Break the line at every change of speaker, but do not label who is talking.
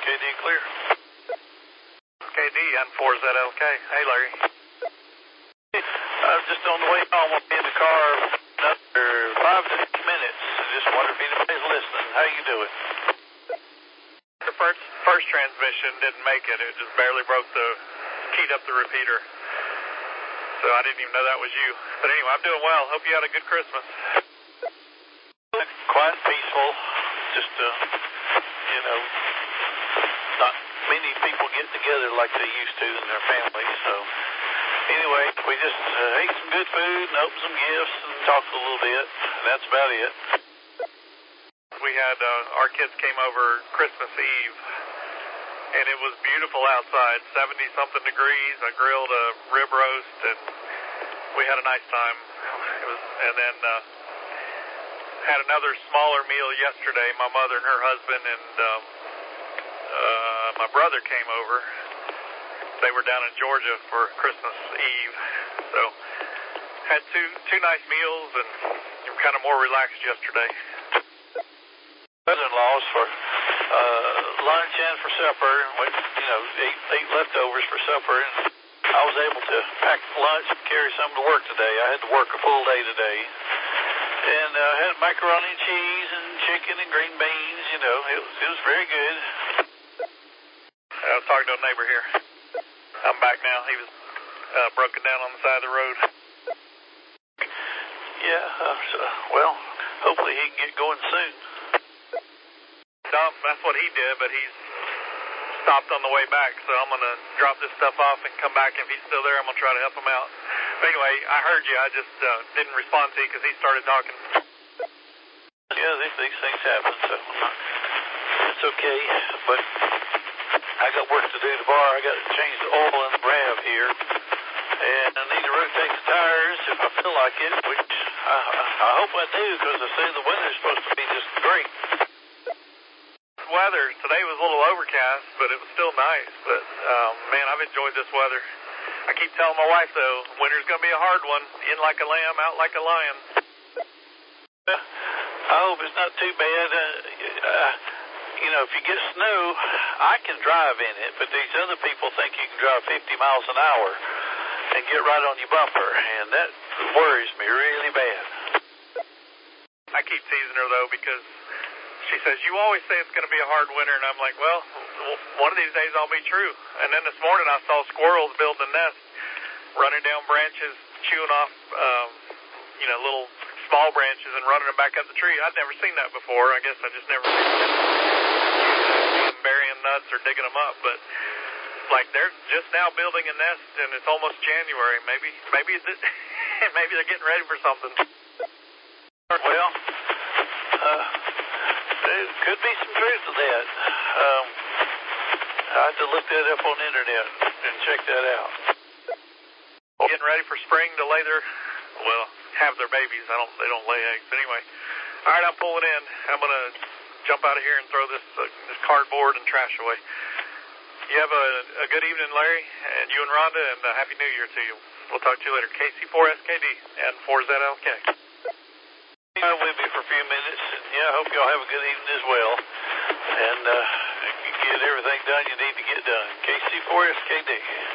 KD clear.
KD on 4ZLK. Hey, Larry.
I'm just on the way home. I'll be in the car another 5 to 6 minutes. I just wonder if anybody's listening. How you doing?
The first transmission didn't make it. It just barely keyed up the repeater. So I didn't even know that was you. But anyway, I'm doing well. Hope you had a good Christmas.
Quiet and peaceful. Just, not many people get together like they used to in their families. So anyway, we just ate some good food and opened some gifts and talked a little bit. And that's about it.
We had, our kids came over Christmas Eve, and it was beautiful outside, 70-something degrees. I grilled a rib roast, and we had a nice time. And then had another smaller meal yesterday. My mother and her husband and my brother came over. They were down in Georgia for Christmas Eve, so had two nice meals and kind of more relaxed yesterday.
Mother-in-laws for lunch and for supper, and we, ate leftovers for supper. And I was able to pack lunch and carry some to work today. I had to work a full day today, and had macaroni and cheese and chicken and green beans. It was very good.
I was talking to a neighbor here. I'm back now. He was broken down on the side of the road.
Yeah. Well, hopefully he can get going soon.
That's what he did, but he's stopped on the way back, so I'm going to drop this stuff off and come back. If he's still there, I'm going to try to help him out. But anyway, I heard you. I just didn't respond to you because he started talking.
Yeah, these things happen, so it's okay. But I got work to do tomorrow. I got to change the oil in the RAV here, and I need to rotate the tires if I feel like it, which I hope I do, because I say the weather's supposed to be just great.
Weather today was a little overcast, but it was still nice. But man, I've enjoyed this weather. I keep telling my wife though, winter's gonna be a hard one. In like a lamb, out like a lion.
I hope it's not too bad. If you get snow, I can drive in it, but these other people think you can drive 50 miles an hour and get right on your bumper, and that worries me really bad.
I keep teasing her though, because she says, you always say it's going to be a hard winter, and I'm like, well, one of these days I'll be true. And then this morning I saw squirrels building a nest, running down branches, chewing off, little small branches and running them back up the tree. I'd never seen that before. I guess I just never seen them burying nuts or digging them up. But like they're just now building a nest, and it's almost January. Maybe maybe they're getting ready for something.
Well, there could be some truth to that. I have to look that up on the internet and check that out.
Getting ready for spring to have their babies. They don't lay eggs. Anyway, all right, I'm pulling in. I'm going to jump out of here and throw this cardboard and trash away. You have a good evening, Larry, and you and Rhonda, and Happy New Year to you. We'll talk to you later. KC4SKD and 4ZLK.
I'm with you for a few minutes, and I hope y'all have a good evening as well. And get everything done you need to get done. KC4SKD.